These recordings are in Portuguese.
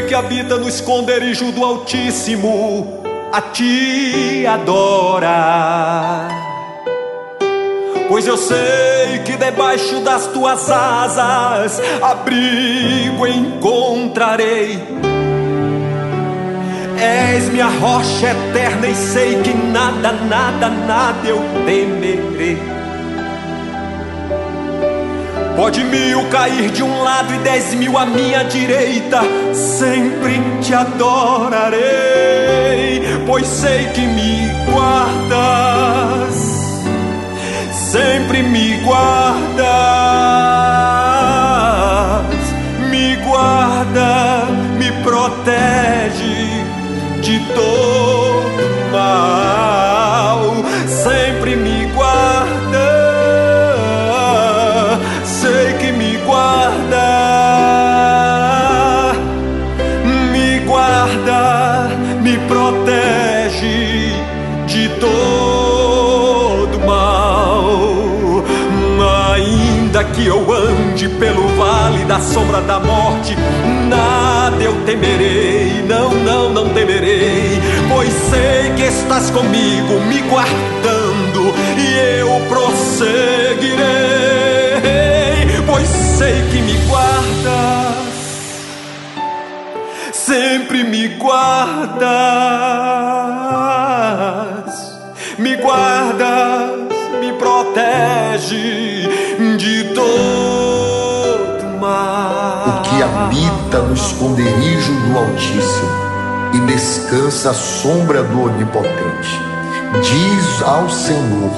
que habita no esconderijo do Altíssimo, a ti adora. Pois eu sei que debaixo das tuas asas abrigo encontrarei. És minha rocha eterna e sei que nada, nada, nada eu temerei. Pode 1000 cair de um lado e 10.000 à minha direita, sempre te adorarei, pois sei que me guardas, sempre me guardas, me guarda, me protege de todo mal, sempre me guarda, sei que me guarda, me protege de todo mal. Ainda que eu ande pelo vale da sombra da morte, nada eu temerei, não, não, não temerei, pois sei que estás comigo, me guardando, e eu prosseguirei, pois sei que me guardas, sempre me guardas, me guardas, me protege de todo mal. O que habita no esconderijo do Altíssimo e descansa à sombra do Onipotente, diz ao Senhor,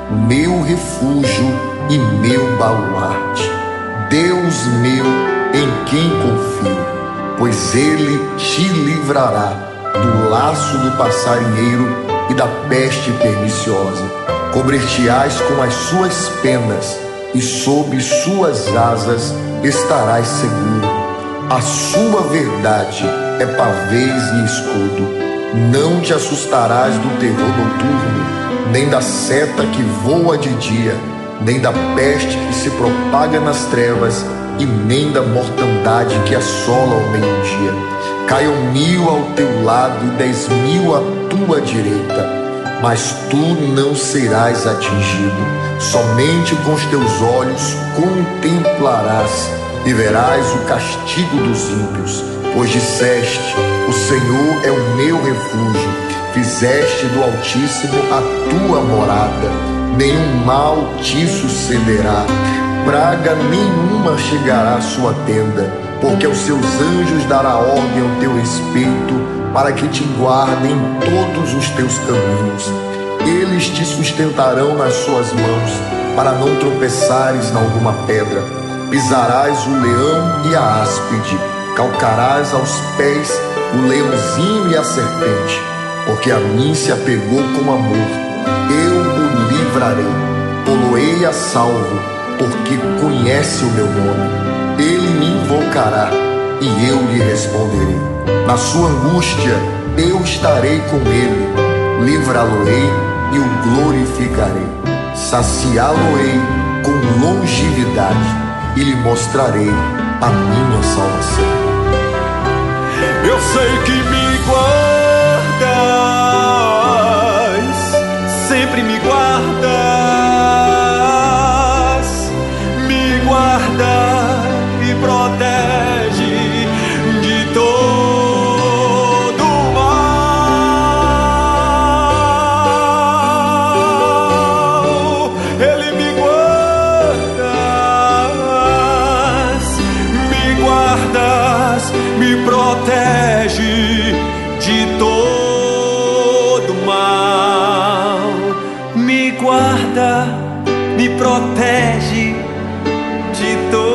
meu refúgio e meu baluarte, Deus meu em quem confio, pois Ele te livrará do laço do passarinheiro e da peste perniciosa. Cobrir-te-ás com as suas penas, e sob suas asas estarás seguro. A sua verdade é pavês e escudo. Não te assustarás do terror noturno, nem da seta que voa de dia, nem da peste que se propaga nas trevas, e nem da mortandade que assola ao meio-dia. Caiam 1000 ao teu lado e 10.000 à tua direita, mas tu não serás atingido. Somente com os teus olhos contemplarás e verás o castigo dos ímpios. Pois disseste, o Senhor é o meu refúgio, fizeste do Altíssimo a tua morada. Nenhum mal te sucederá, praga nenhuma chegará à sua tenda, porque aos seus anjos dará ordem ao teu respeito, para que te guardem em todos os teus caminhos. Eles te sustentarão nas suas mãos, para não tropeçares em alguma pedra. Pisarás o leão e a áspide, calcarás aos pés o leãozinho e a serpente. Porque a mim se apegou com amor, eu o livrarei, pô-lo-ei a salvo, porque conhece o meu nome. Ele me invocará e eu lhe responderei. Na sua angústia eu estarei com ele, livrá-lo-ei e o glorificarei. Saciá-lo-ei com longevidade e lhe mostrarei a minha salvação. Eu sei que me guardas, sempre me guardas, me guarda e protege de todo mal. Ele me guardas, me protege de todo mal. Me guarda, me protege de todo